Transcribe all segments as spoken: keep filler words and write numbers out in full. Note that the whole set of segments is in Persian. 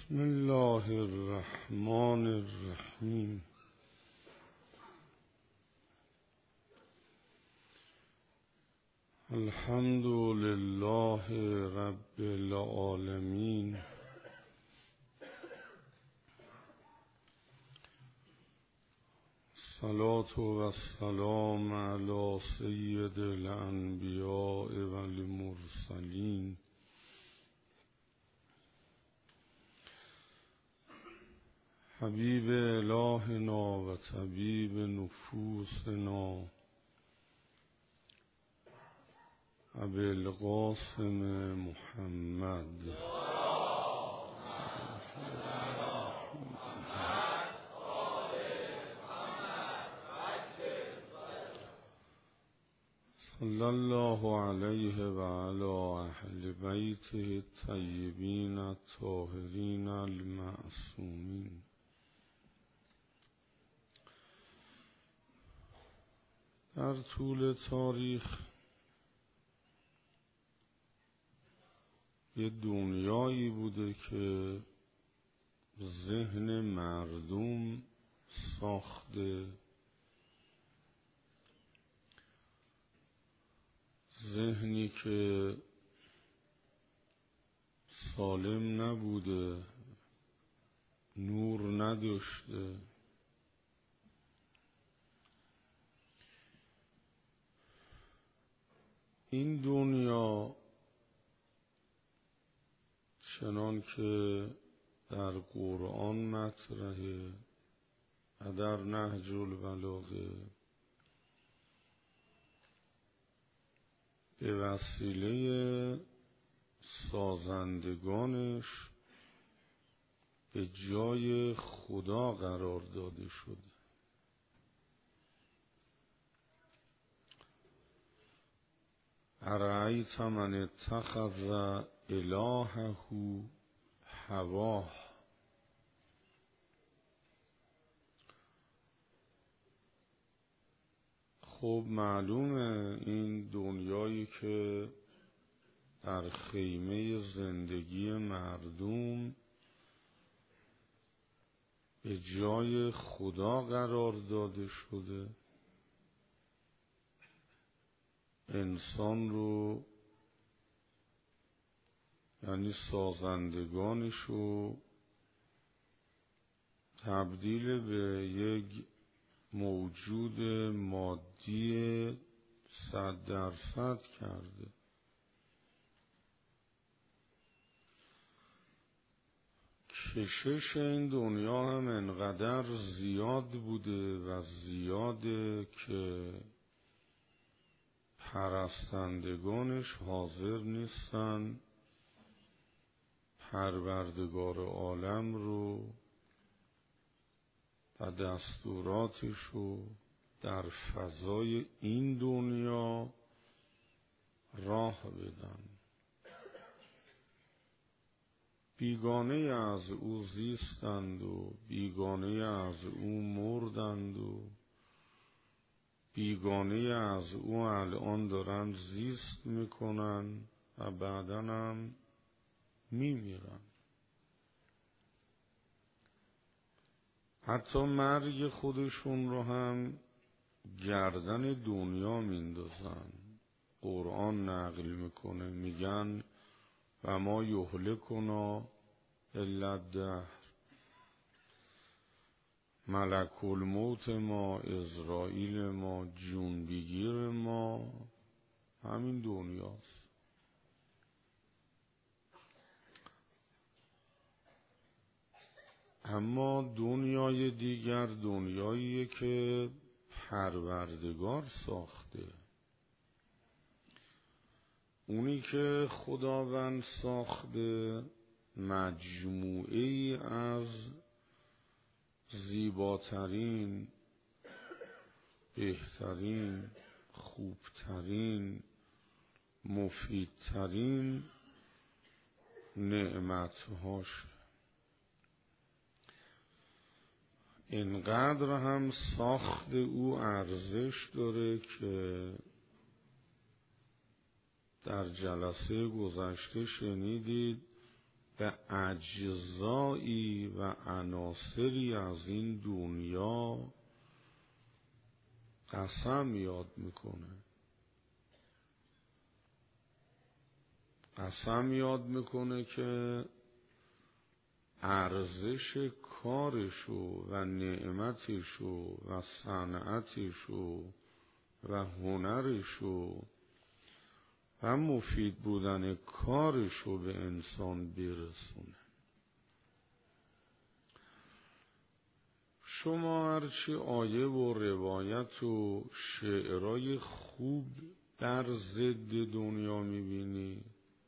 بسم الله الرحمن الرحیم. الحمد لله رب العالمین. الصلاة و السلام علی سید الانبیاء و المرسلین حبیب الهنا و طبیب نفوسنا ابی القاسم محمد. صلی الله علیه و علی اهل بیته الطیبین الطاهرین المعصومین. در طول تاریخ یه دنیایی بوده که ذهن مردم ساخته، ذهنی که سالم نبوده، نور نداشته، این دنیا چنان که در قرآن مطرحه و در نهج البلاغه به وسیله سازندگانش به جای خدا قرار داده شده. ارأیت من اتخذ الهه هواه. خب معلومه این دنیایی که در خیمه زندگی مردم به جای خدا قرار داده شده، انسان رو یعنی سازندگانش رو تبدیل به یک موجود مادی صد درصد کرده. کشش این دنیا هم انقدر زیاد بوده و زیاده که پرستندگانش حاضر نیستن پروردگار عالم رو و دستوراتش رو در فضای این دنیا راه بدن. بیگانه از او زیستند و بیگانه از او مردند و بیگانه از او الان دارن زیست میکنن و بعداً هم میمیرن. حتی مرگ خودشون رو هم گردن دنیا میندازن. قرآن نقل میکنه، میگن و ما یهلکنا الا الدهر. ملک الموت ما، عزرائیل ما، جون بگیر ما همین دنیاست. اما دنیای دیگر دنیاییه که پروردگار ساخته. اونی که خداوند ساخته مجموعه ای از زیباترین، بهترین، خوبترین، مفیدترین نعمتهاش. اینقدر هم ساخت او ارزش داره که در جلسه گذشته شنیدید به اجزایی و عناصری از این دنیا قسم یاد میکنه. قسم یاد میکنه که ارزش کارشو و نعمتشو و صنعتشو و هنرشو و مفید بودن کارشو به انسان برسونه. شما هرچی آیه و روایت و شعرهای خوب در ضد دنیا میبینی،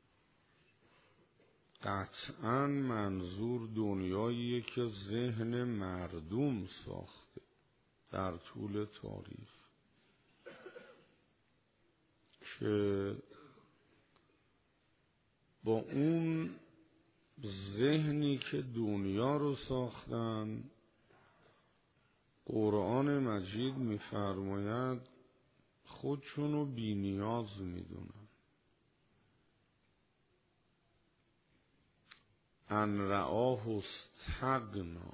قطعاً منظور دنیاییه که ذهن مردم ساخته در طول تاریخ، که با اون ذهنی که دنیا رو ساختن، قرآن مجید می‌فرماید خودشونو بی نیاز میدونن. ان رآه استغنا.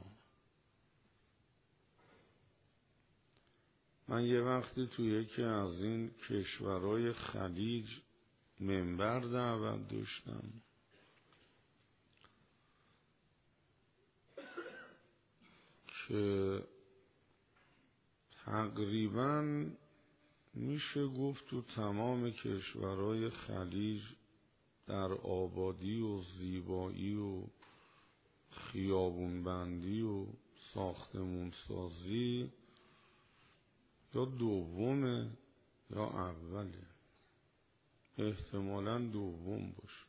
من یه وقتی تو یکی از این کشورهای خلیج منبر دعوت داشتم که تقریباً میشه گفت تو تمام کشورهای خلیج در آبادی و زیبایی و خیابونبندی و ساختمون سازی یا دومه یا اوله، احتمالاً دوم باشه.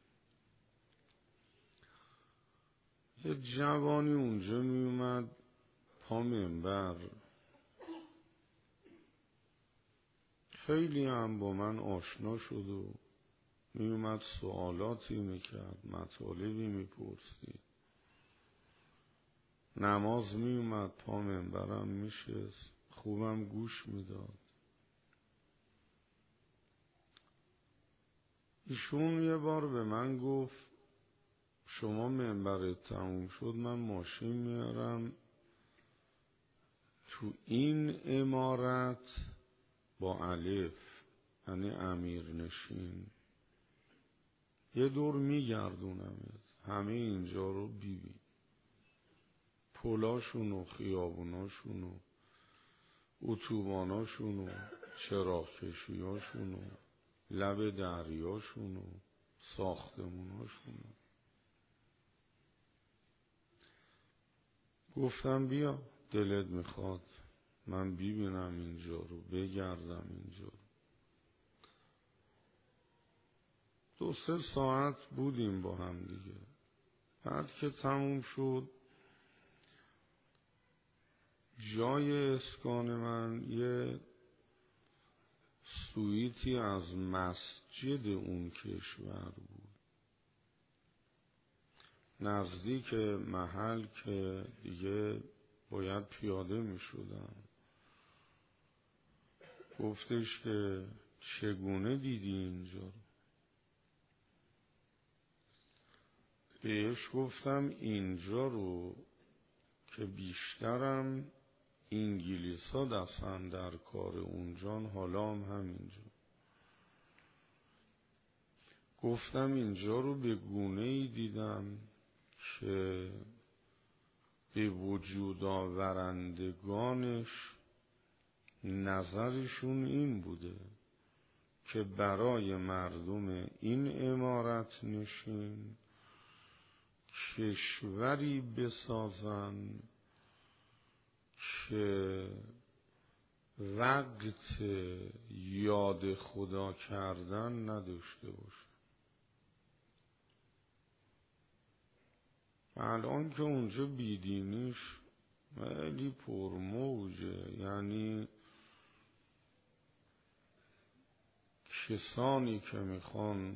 یه جوانی اونجا می اومد پا منبر، خیلی هم با من آشنا شد و می اومد سوالاتی میکرد، مطالبی میپرسید. نماز می اومد پا منبرم میشست، خوبم گوش میداد. ایشون یه بار به من گفت شما منبرت تموم شد من ماشین میارم تو این عمارت با الف، یعنی امیر نشین، یه دور میگردونمت، همه اینجا رو ببین، پلاشون و خیابوناشون و اتوباناشون و چراغ کشیاشون و لب دریاشون و ساختموناشون. گفتم بیا دلت میخواد من ببینم اینجا رو، بگردم اینجا رو. دو سه ساعت بودیم با هم دیگه. بعد که تموم شد جای اسکان من یه سویتی از مسجد اون کشور بود، نزدیک محل که دیگه باید پیاده می شدم. گفتش که چگونه دیدی اینجا رو؟ بهش گفتم اینجا رو که بیشترم انگلیس ها دستن در کار اونجان، حالا هم همینجا. گفتم اینجا رو به گونه ای دیدم که به وجود آورندگانش نظرشون این بوده که برای مردم این عمارت نشین کشوری بسازن که وقت یاد خدا کردن نداشته باشه. الان که اونجا بیدینیش خیلی پرموجه، یعنی کسانی که میخوان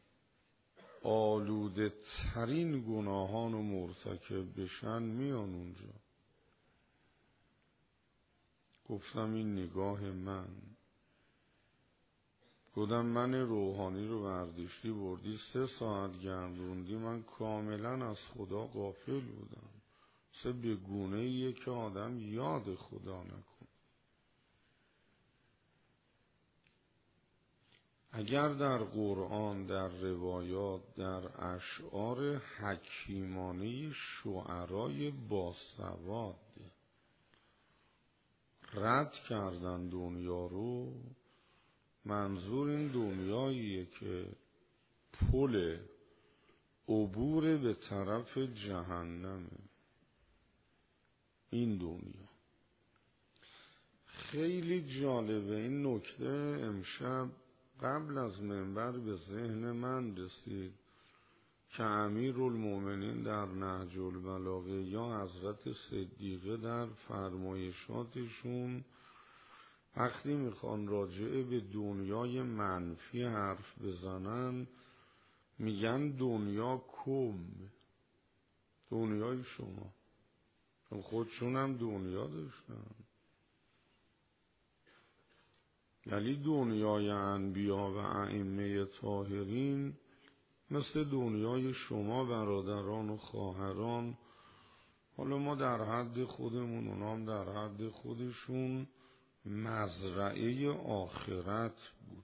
آلوده ترین گناهان و مرتکب بشن میان اونجا. گفتم این نگاه من. گفتم من روحانی رو برداشتی بردی سه ساعت گردوندی، من کاملا از خدا غافل بودم. سه به گونه ایه که آدم یاد خدا نکن. اگر در قرآن، در روایات، در اشعار حکیمانه شعرای باسواد رد کردن دنیا رو، منظور این دنیاییه که پل عبور به طرف جهنمه. این دنیا خیلی جالبه. این نکته امشب قبل از منبر به ذهن من رسید که امیرالمومنین در نهج البلاغه یا حضرت صدیقه در فرمایشاتشون وقتی میخوان راجع به دنیای منفی حرف بزنن میگن دنیا کم، دنیای شما، چون خودشون هم دنیا داشتن. یعنی دنیای انبیا و ائمه طاهرین مثل دنیای شما برادران و خواهران، حالا ما در حد خودمون، اونام در حد خودشون، مزرعه آخرت بود.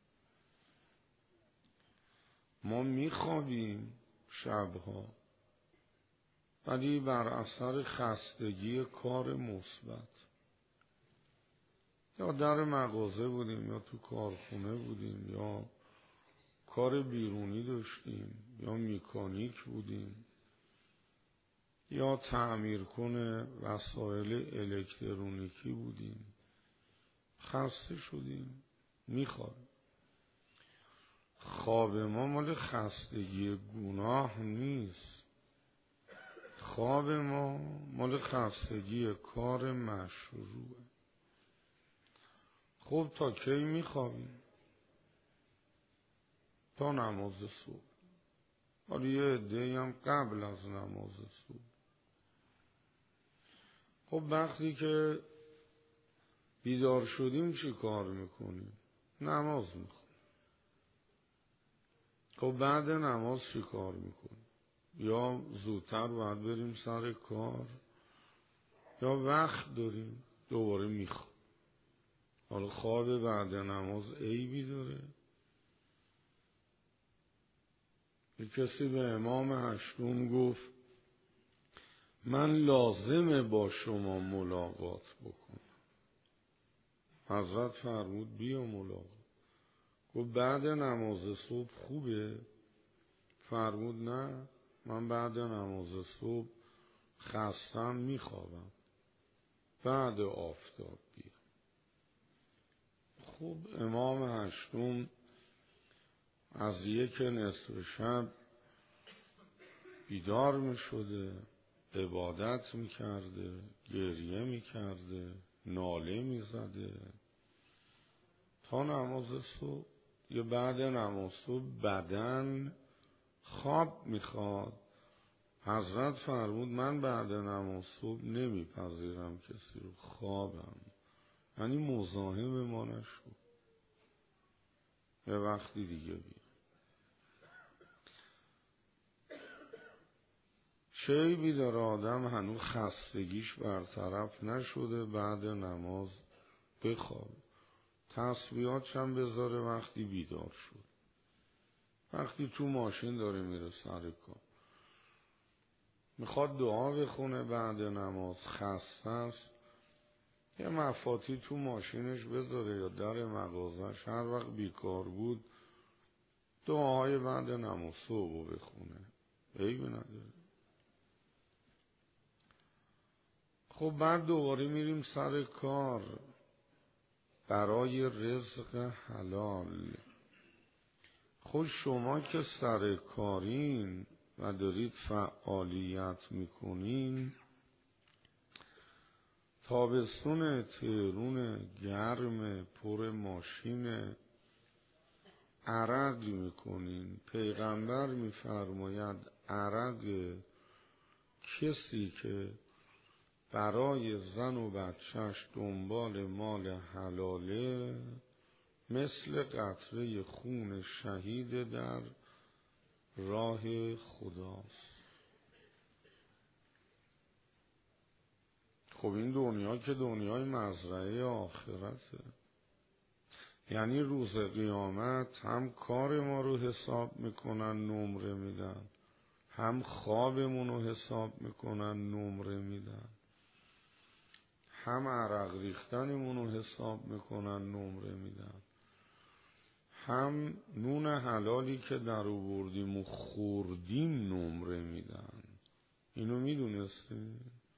ما میخوابیم شبها ولی بر اثر خستگی کار مثبت، یا در مغازه بودیم یا تو کارخونه بودیم یا کار بیرونی داشتیم یا مکانیک بودیم یا تعمیر کنه وسایل الکترونیکی بودیم، خسته شدیم میخوابیم. خواب ما مال خستگی گناه نیست، خواب ما مال خستگی کار مشروعه. خب تا کی میخوابیم؟ تا نماز صبح. حالا یه عده‌ای هم قبل از نماز صبح. خب وقتی که بیدار شدیم چی کار میکنیم؟ نماز میخونیم. خب بعد نماز چی کار میکنیم؟ یا زودتر باید بریم سر کار یا وقت داریم دوباره میخوام. حالا خواب بعد نماز عیبی داره؟ یک کسی به امام هشتم گفت من لازمه با شما ملاقات بکنم. حضرت فرمود بیا ملاقات. گفت بعد نماز صبح خوبه؟ فرمود نه، من بعد نماز صبح خستم میخوابم، بعد آفتاب بیا. خب امام هشتم از یک نصف شب بیدار می شده، عبادت می کرده، گریه می کرده، ناله می زده تا نماز صبح. یا بعد نماز صبح بدن خواب می خواد. حضرت فرمود من بعد نماز صبح نمی پذیرم کسی رو، خوابم. یعنی مزاحم ما نشو، یه وقتی دیگه بیا. چه بیدار آدم هنوز خستگیش برطرف نشده بعد نماز بخواب، تسبیحاتش هم بذاره وقتی بیدار شد، وقتی تو ماشین داره میره سر کار میخواد دعا بخونه بعد نماز، خسته است، یه مفاتی تو ماشینش بذاره یا در مغازش، هر وقت بیکار بود دعاهای بعد نماز صبح بخونه، عیبی نداره. خب بعد دوباره میریم سر کار برای رزق حلال. خب شما که سر کارین و دارید فعالیت میکنین، تابستون تهرون گرم پر ماشین، عرق میکنین. پیغمبر میفرماید عرق کسی که برای زن و بچهش دنبال مال حلاله مثل قطره خون شهید در راه خداست. خب این دنیا که دنیای مزرعه آخرته، یعنی روز قیامت هم کار ما رو حساب میکنن نمره میدن، هم خوابمون رو حساب میکنن نمره میدن، هم عرق ریختنمون رو حساب میکنن نمره میدن، هم نون حلالی که در آوردیم و خوردیم نمره میدن. اینو میدونستی؟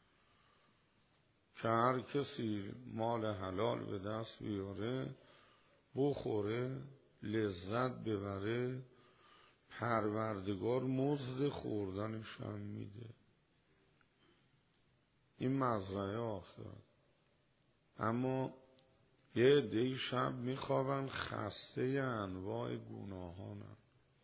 که هر کسی مال حلال به دست بیاره، بخوره، لذت ببره، پروردگار مزد خوردنش هم میده. این مزرعه آخرت. اما یه عده‌ای شب میخوابن خسته انواع گناهانن،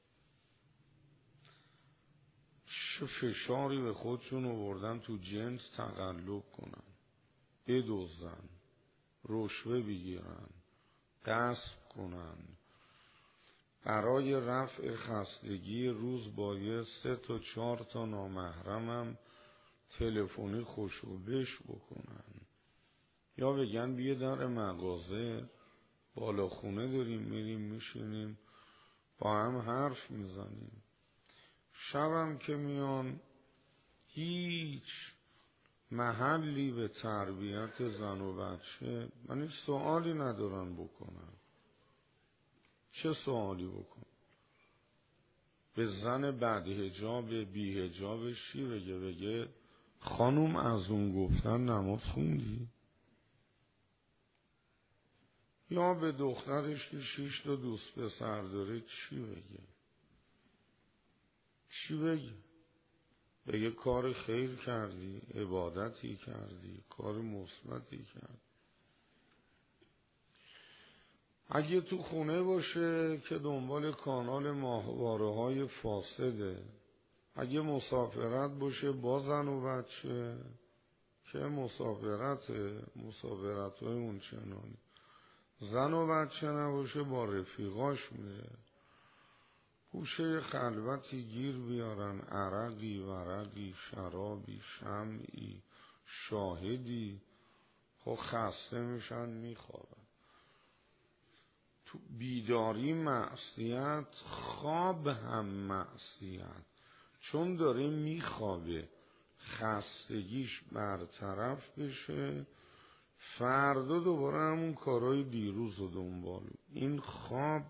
چه فشاری به خودشون آوردن تو جنس تقلب کنن، بدزدن، رشوه بگیرن، غصب کنن. برای رفع خستگی روز باید سه تا چهار تا نامحرمم تلفنی خوشوبش بکنن، یا بگن بیا در مغازه بالا خونه داریم میریم میشینیم با هم حرف میزنیم. شبم که میان هیچ محلی به تربیت زن و بچه، من هیچ سوالی ندارن بکنن. چه سوالی بکن؟ به زن بدحجاب بیحجابش چی بگه؟ بگه خانوم از اون گفتن نماز خوندی؟ یا به دخترش که شش تا دوست پسر داره چی بگه؟ چی بگه؟ بگه کار خیر کردی، عبادتی کردی، کار مثبتی کردی. اگه تو خونه باشه که دنبال کانال ماهواره های فاسده، اگه مسافرت باشه با زن و بچه که مسافرت مسافرت های اون چنانی، زن و بچه نباشه با رفیقاش میره گوشه خلوتی گیر بیارن، عرقی ورقی شرابی شمعی شاهدی، خب خسته میشن میخوابن. تو بیداری معصیت، خواب هم معصیت، چون داره میخوابه خستگیش برطرف بشه، فردا دوباره همون کارهای دیروز رو دنبال. این خواب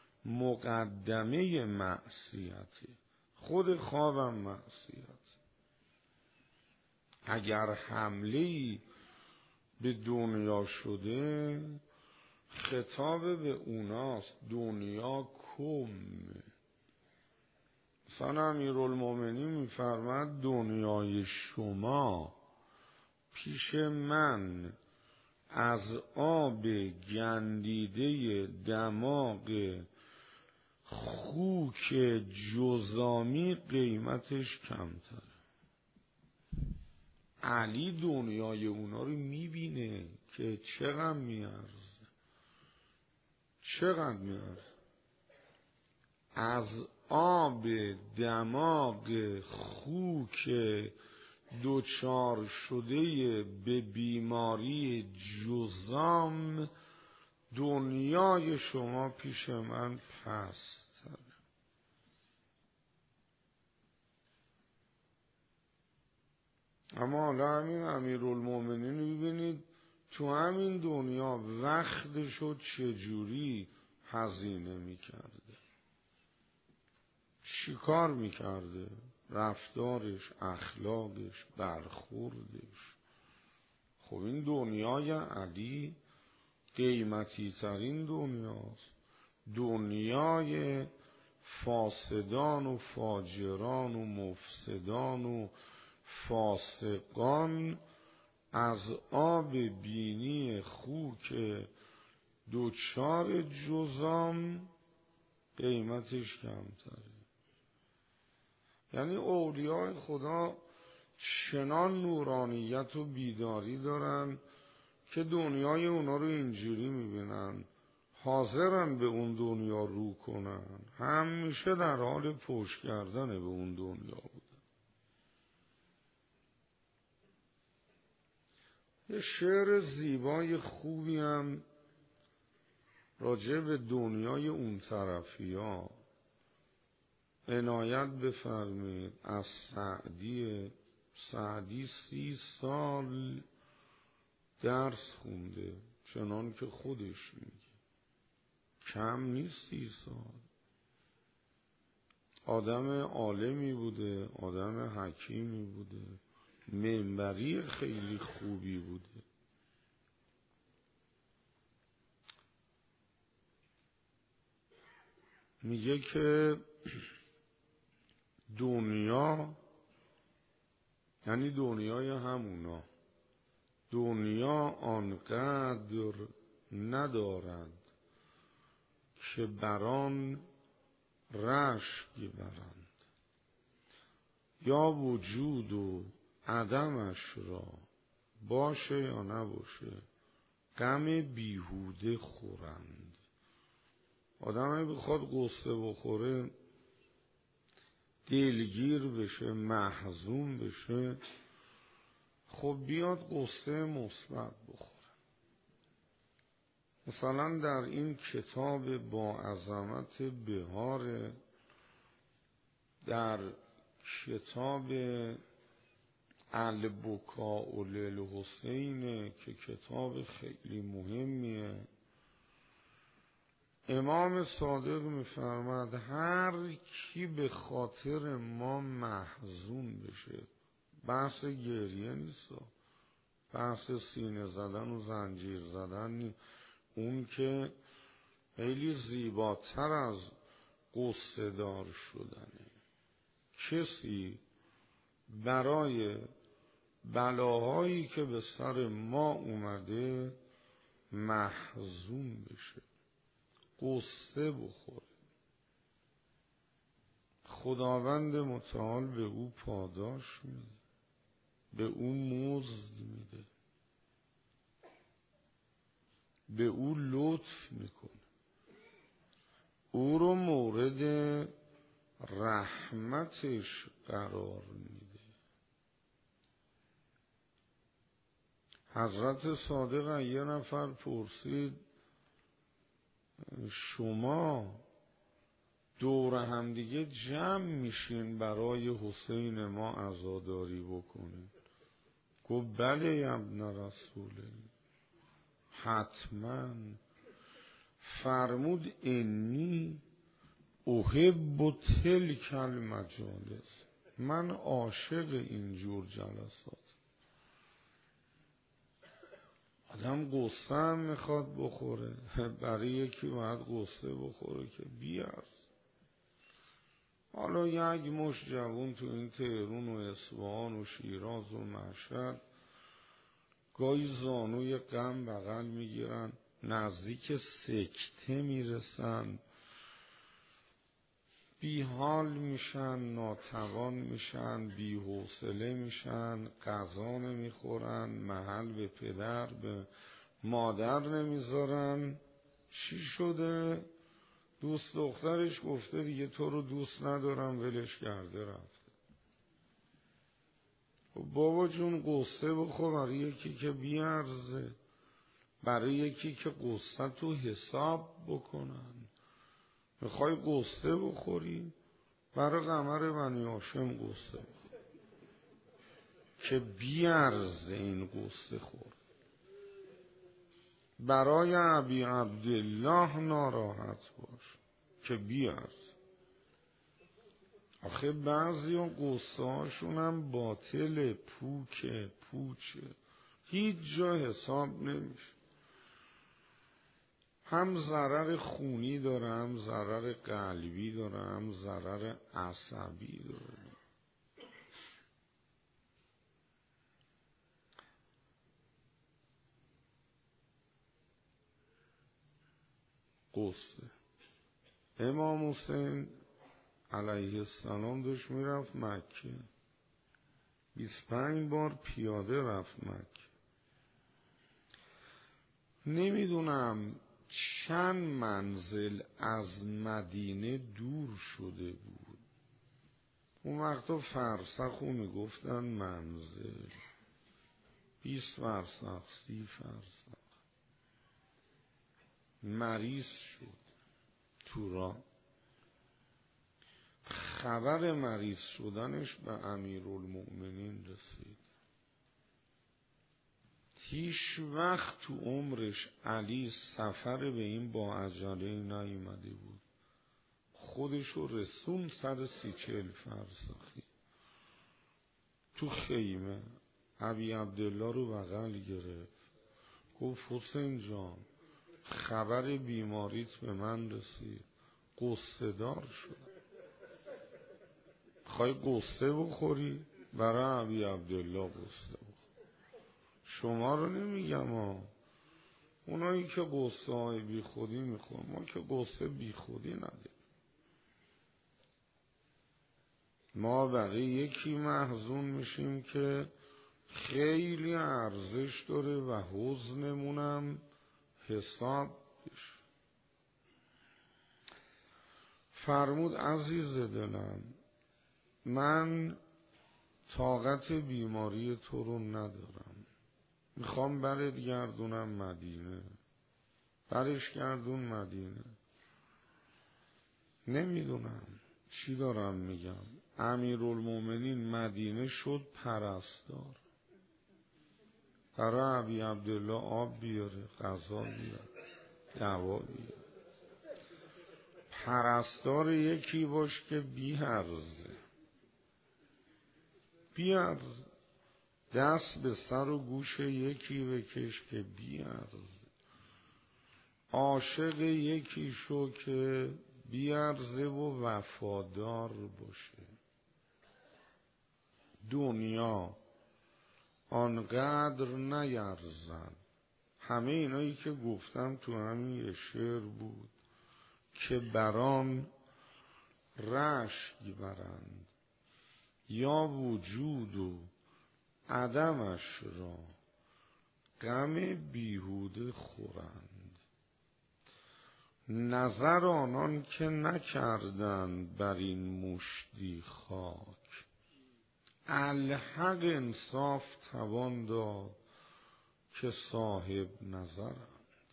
مقدمه معصیته، خود خوابم معصیت. اگر حمله‌ای به دنیا شده خطاب به اوناست، دنیا کم. مثلا امیرالمومنین میفرماد دنیای شما پیش من از آب گندیده دماغ خوک جزامی قیمتش کمتره. علی دنیای اونا رو میبینه که چقدر میارزه، چقدر میارزه. از آب دماغ خوک دوچار شده به بیماری جزام دنیای شما پیش من پست‌تره. اما حالا همین امیرالمومنین رو ببینید تو همین دنیا وقتشو چجوری هزینه میکرده، چی کار میکرده، رفتارش، اخلاقش، برخوردش. خب این دنیای علی قیمتی ترین دنیاست. دنیای فاسدان و فاجران و مفسدان و فاسقان از آب بینی خوک دوچار جزام قیمتش کمتره. یعنی اولیاء خدا چنان نورانیت و بیداری دارن که دنیای اونا رو اینجوری میبینن حاضرن به اون دنیا رو کنن، همیشه در حال پشت کردن به اون دنیا بودن. یه شعر زیبای خوبی هم راجع به دنیای اون طرفی ها عنایت بفرمید از سعدی. سعدی سی سال درس خونده، چنان که خودش میگه کم نیست سی سال. آدم عالمی بوده، آدم حکیمی بوده، منبری خیلی خوبی بوده. میگه که دنیا یعنی دنیای همونا، دنیا آنقدر ندارد که بران رشک برند، یا وجود و عدمش را باشه یا نباشه غم بیهوده خورند. آدم بخواد قصه بخوره، دلگیر بشه، محزون بشه، خب بیاد قصه مثبت بخوره. مثلا در این کتاب با عظمت بهار، در کتاب البکاء للحسین که کتاب خیلی مهمیه، امام صادق میفرماد هر کی به خاطر ما محزون بشه، بحث گریه نیست، بحث سینه زدن و زنجیر زدن نیست، اون که خیلی زیباتر از قصه دار شدنه. کسی برای بلاهایی که به سر ما اومده محزون بشه، قصه بخوره، خداوند متعال به او پاداش میده، به او مزد میده، به او لطف میکنه، او رو مورد رحمتش قرار میده. حضرت صادق یه نفر پرسید شما دور هم دیگه جمع میشین برای حسین ما عزاداری بکنید؟ گفت بله ابن رسوله، حتما. فرمود انی احب تلک المجالس، من عاشق اینجور جلسات. آدم قصه هم میخواد بخوره، برای یکی باید قصه بخوره که بیارز. حالا یک مش جوون تو این تهرون و اصفهان و شیراز و مشهد گاهی زانوی غم بغل میگیرن، نزدیک سکته میرسن، بی حال میشن، ناتوان میشن، بی حوصله میشن، غذا نمیخورن، محل به پدر به مادر نمیذارن. چی شده؟ دوست دخترش گفته دیگه تو رو دوست ندارم، ولش کرده رفته. بابا جون قصه بخور برای یکی که بیارزه، برای یکی که قصه تو حساب بکنن. میخوای قصه بخوری؟ برای قمر بنی هاشم قصه بخور که بیارزه این قصه خور. برای ابی عبدالله ناراحت باش که بیارزه. آخه بعضی اون قصه هاشون هم باطل، پوکه پوچه، هیچ جا حساب نمیشه. هم ضرر خونی داره، هم ضرر قلبی داره، هم ضرر عصبی داره. قصه امام حسین علیه السلام داشت میرفت مکه، بیست و پنج بار پیاده رفت مکه. نمیدونم چند منزل از مدینه دور شده بود. اون وقتا فرسخ رو میگفتن منزل، بیست فرسخ، سی فرسخ. مریض شد تو راه. خبر مریض شدنش به امیرالمؤمنین رسید. هیچ وقت تو عمرش علی سفر به این با عجله نیامده بود. خودشو رسون سر سی چهل فرسخی تو خیمه. ابی عبدالله رو بغل گرفت، گفت حسین جان خبر بیماریت به من رسید، قصه دار شد. خواهی قصه بخوری؟ برای ابی عبدالله قصه بخور. شما رو نمیگم ها، اونایی که قصه های بی خودی میخور، ما که قصه بی خودی نداریم. ما برای یکی محزون میشیم که خیلی ارزش داره و حزنمونم حساب بشه. فرمود عزیز دلم من طاقت بیماری تو رو ندارم، میخوام برت گردونم مدینه. برش گردون مدینه. نمیدونم چی دارم میگم. امیرالمومنین مدینه شد پرستار. برای ابی عبدالله آب بیاره، غذا بیاره، دوا بیاره. پرستار یکی باش که بی‌عرضه. بی‌عرضه. دست به سر و گوش یکی بکش که بی‌عرضه. عاشق یکی شو که بی‌عرضه و وفادار باشه. دنیا آنقدر نیرزن. همه اینایی که گفتم تو همین شعر بود که بران رشک برند یا وجود و عدمش را غم بیهوده خورند. نظر آنان که نکردند بر این مشتی خاک، الحق انصاف توان داد که صاحب نظرند.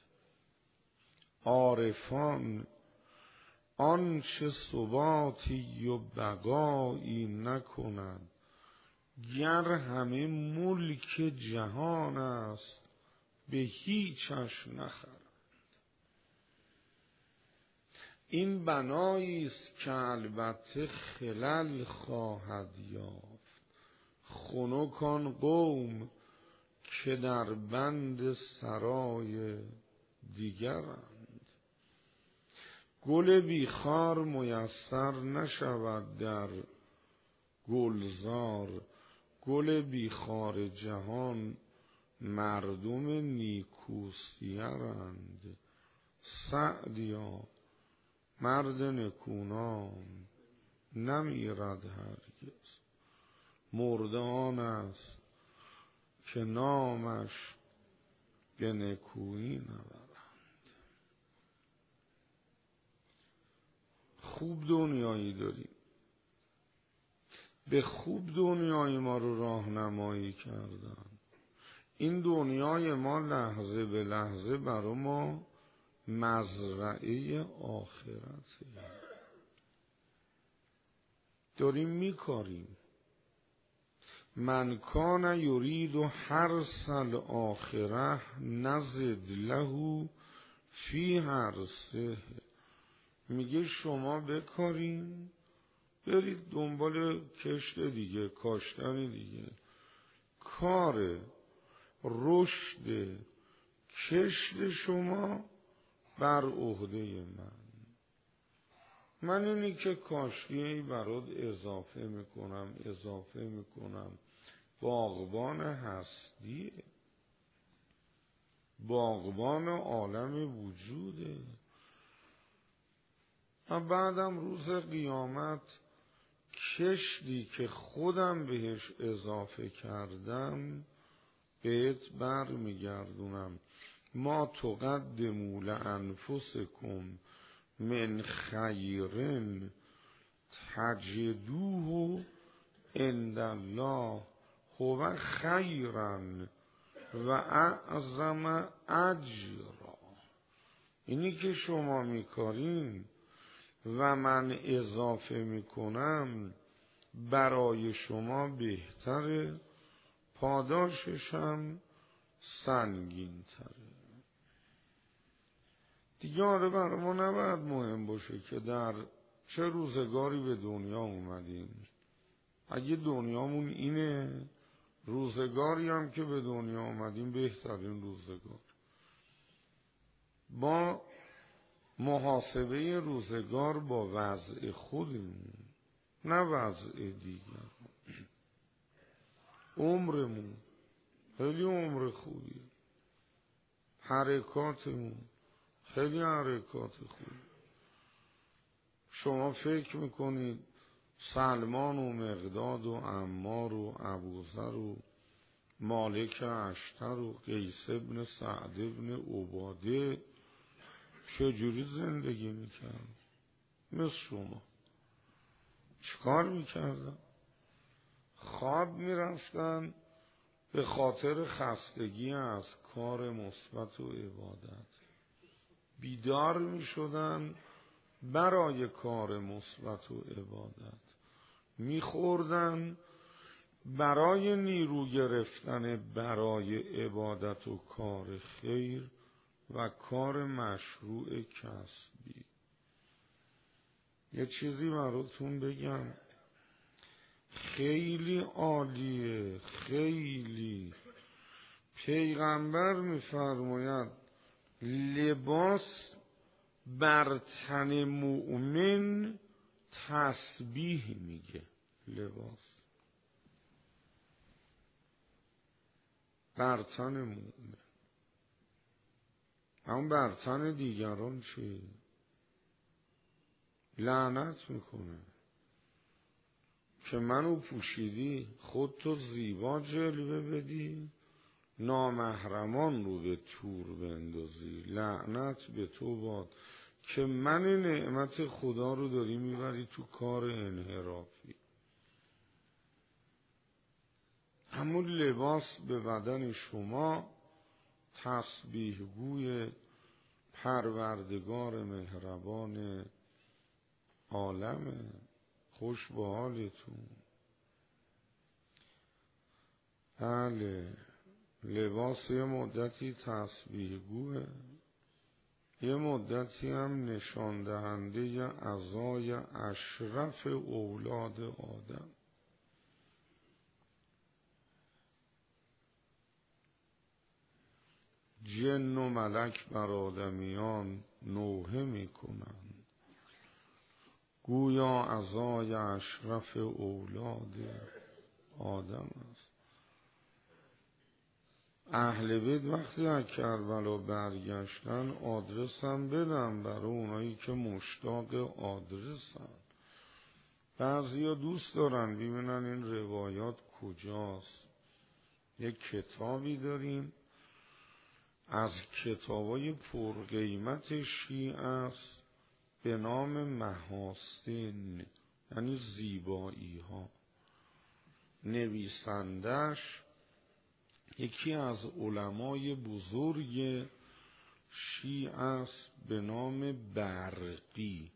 عارفان آنچه ثباتی و بقایی نکند، گر همه ملک جهان است به هیچش نخرند. این بنایی است که البته خلل خواهد یافت. خنک آن قوم که در بند سرای دیگرند. گل بیخار میسر نشود در گلزار. گل بیخار جهان مردم نیکوسیرند. سعدیا مرد نکونام نمیرد هرگز، مرده آن است که نامش به نکویی نبرند. خوب دنیایی داریم، به خوب دنیای ما رو راهنمایی کردن. این دنیای ما لحظه به لحظه برای ما مزرعه آخرته. داریم میکاریم. من کان یرید حرث الاخره نزد له فی حرثه. میگه شما بکارین، برید دنبال کشت دیگه، کاشتن دیگه. کار رشد کشت شما بر عهده من. من اینی که کاشتی برات اضافه میکنم اضافه میکنم باغبان هستیه، باغبان عالم وجوده. و بعدم روز قیامت کشتی که خودم بهش اضافه کردم بهت بر میگردونم. ما تقدموا لانفسکم من خیر تجدوه عند الله هو خیرا و اعظم اجرا. اینی که شما میکارین و من اضافه میکنم برای شما بهتره، پاداششم سنگین تره. دیگه آره برای ما نباید مهم باشه که در چه روزگاری به دنیا اومدیم. اگه دنیامون اینه، روزگاری هم که به دنیا اومدیم بهترین روزگار. با محاسبه روزگار با وضع خودمون، نه وضع دیگر. عمرمون خیلی عمر خوبیه، حرکاتمون خیلی حرکات خوبی. شما فکر میکنید سلمان و مقداد و عمار و ابوذر و مالک اشتر و قیس ابن سعد ابن عباده چجوری زندگی میکرد؟ مثل شما چیکار میکردن؟ خواب میرفتن به خاطر خستگی از کار مثبت و عبادت، بیدار میشدن برای کار مثبت و عبادت، میخوردن برای نیرو گرفتن برای عبادت و کار خیر و کار مشروع کسبی. یه چیزی براتون بگم خیلی عالیه، خیلی. پیغمبر میفرماید لباس بر تن مؤمن تسبیح میگه. لباس بر تن مؤمن، اما بر تن دیگران چی؟ لعنت میکنه که منو پوشیدی خودتو زیبا جلوه بدی، نامحرمان رو به تور بندازی. لعنت به تو باد که من نعمت خدا رو داری میبری تو کار انحرافی. همون لباس به بدن شما تسبیح گوی پروردگار مهربان عالمه. خوش به حالتون. بله، لباس یه مدتی تسبیح گوه، یه مدتی هم نشان دهنده عزای اشرف اولاد آدم. جن و ملک بر آدمیان نوحه می کنند گویا عزای اشرف اولاد آدم است. اهل بیت وقتی از کربلا برگشتن آدرس هم بدن برای اونایی که مشتاق آدرسن. بعضیا دوست دارن ببینن این روایات کجاست. یک کتابی داریم از کتابای پرقیمت شیعه است به نام محاسن، یعنی زیبایی ها. نویسندش یکی از علمای بزرگ شیعه است به نام برقی.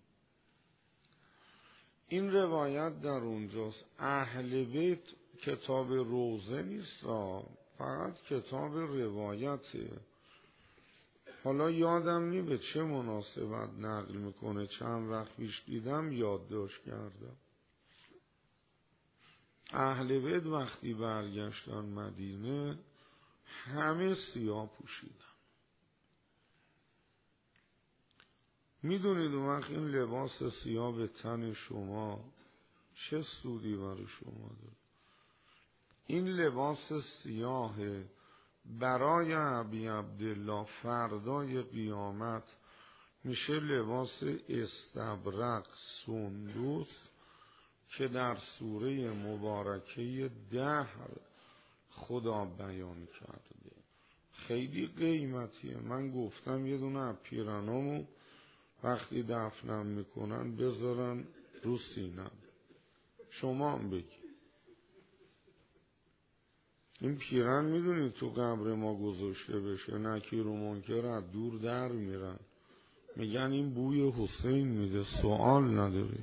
این روایت در اونجاست. اهل بیت کتاب روزه نیست، فقط کتاب روایته. حالا یادم نی به چه مناسبت نقل میکنه، چند وقت پیش دیدم یادداشت کردم. اهل بیت وقتی برگشتن مدینه همه سیاه پوشیدن. میدونید اون وقت این لباس سیاه به تن شما چه سودی برای شما داره؟ این لباس سیاه برای ابی عبدالله فردای قیامت میشه لباس استبرق سندوس که در سوره مبارکه دهر خدا بیان کرده. خیلی قیمتیه. من گفتم یه دونه از پیرنامو وقتی دفنم میکنن بذارن رو سینم، شما هم بگی. این پیرن میدونی تو قبر ما گذاشته بشه، نکیر و منکر از دور در میرن، میگن این بوی حسین میده. سوال نداری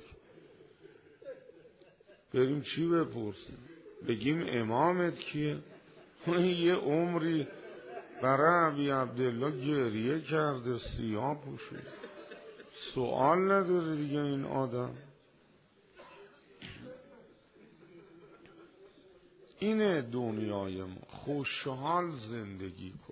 بریم چی بپرسیم؟ بگیم امامت کیه؟ یه عمری برای ابی عبدالله گریه کرده، سیاه پوشید. سوال نداره دیگه این آدم. اینه دنیای ما، خوشحال زندگی کن،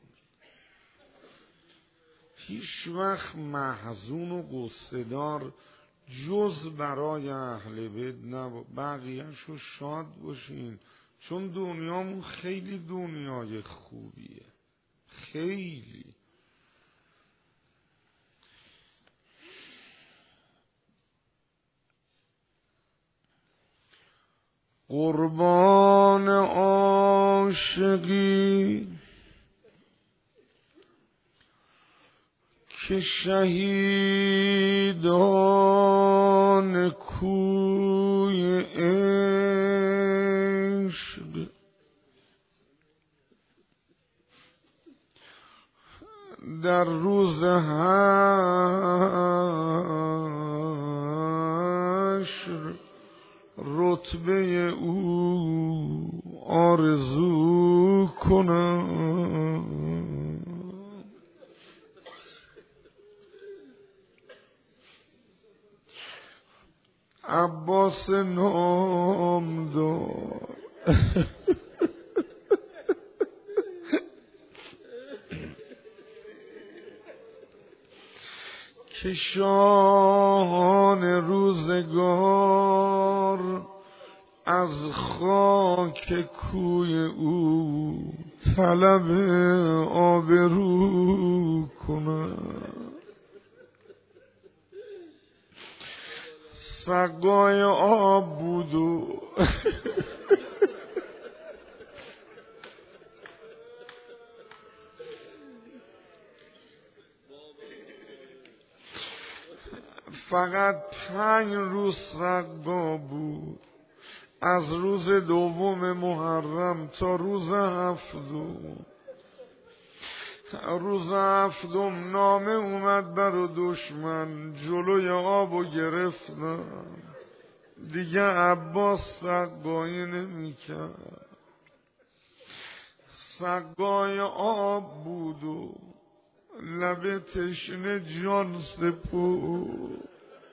هیچ وقت محزون و غصه‌دار جز برای اهل بیت نبا، بقیه‌شو شاد باشین، چون دنیامون خیلی دنیای خوبیه، خیلی. قربان عاشقی که شهیدان کوی عشق در روز حشر رتبه او آرزو کنم. عباس نامدار که شاهان روزگار از خاک کوی او طلب آبرو کنند. سقای آب بود و فقط پنج روز سقا بود، از روز دوم محرم تا روز هفتم. روز هفتم نامه اومد بر دشمن، جلوی آبو گرفتن، دیگه عباس سقایی نمی کرد. سقای آب بود و لب تشنه جان سپرد.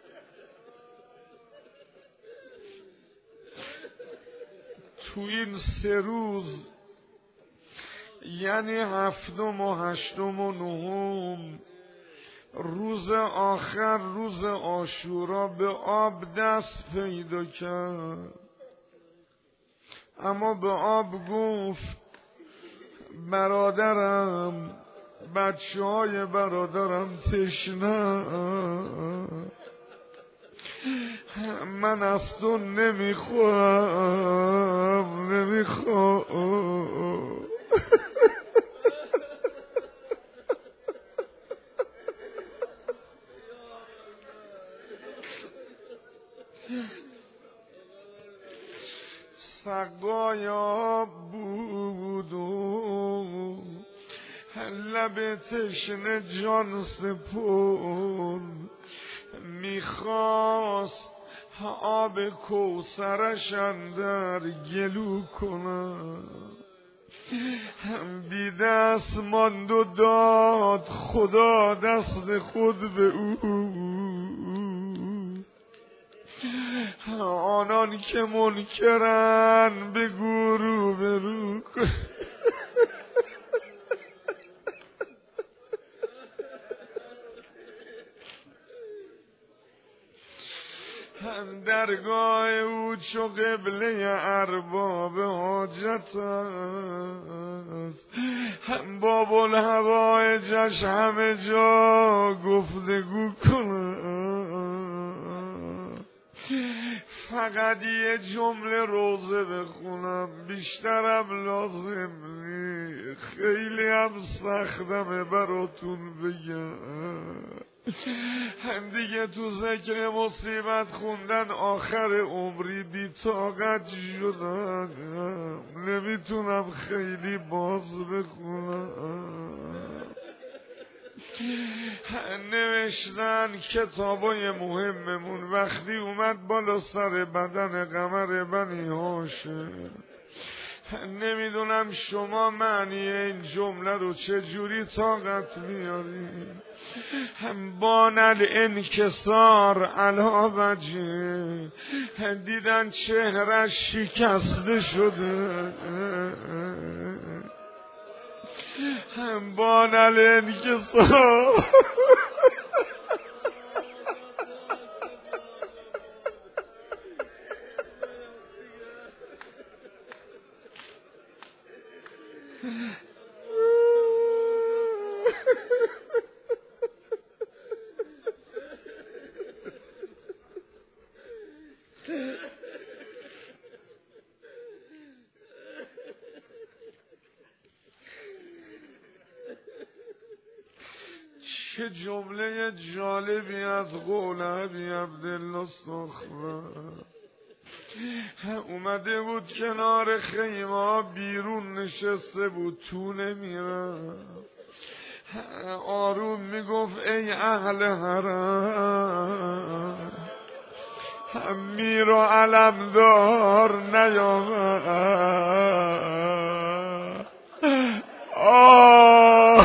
تو این سه روز یعنی هفتم و هشتم و نهم، روز آخر روز عاشورا به آب دست پیدا کرد، اما به آب گفت برادرم، بچه های برادرم تشنه، من از تو نمیخوام نمیخوام. سقای آب بود و لب تشنه جان سپرد، میخواست آب کوثرش اندر گلو کنم، بی دست ماند و داد خدا دست خود به او. آنان که منکرن بگو رو به رو کن. درگاه او چو قبله ارباب حاجت است، باب الحوائجش همه جا گفتگو کنم. فقط یه جمله روزه بخونم، بیشترم لازم نیست. خیلی هم سختمه براتون بگم، دیگه تو ذکر مصیبت خوندن آخر عمری بی طاقت شدم، نمیتونم خیلی باز بخونم. نوشتن کتابای مهممون وقتی اومد بالا سر بدن قمر بنی هاشم، نمیدونم شما معنی این جمله رو چجوری طاقت میارین. بان الانکسار علا وجه، دیدن چهرش شکسته شده، بان الانکسار چه جمله جالبی از قول ابی عبدالله استخوان. اومده بود کنار خیمه بیرون نشسته بود، تو نمیرم، آروم میگفت ای اهل حرم، میر و علمدار نیامد. آه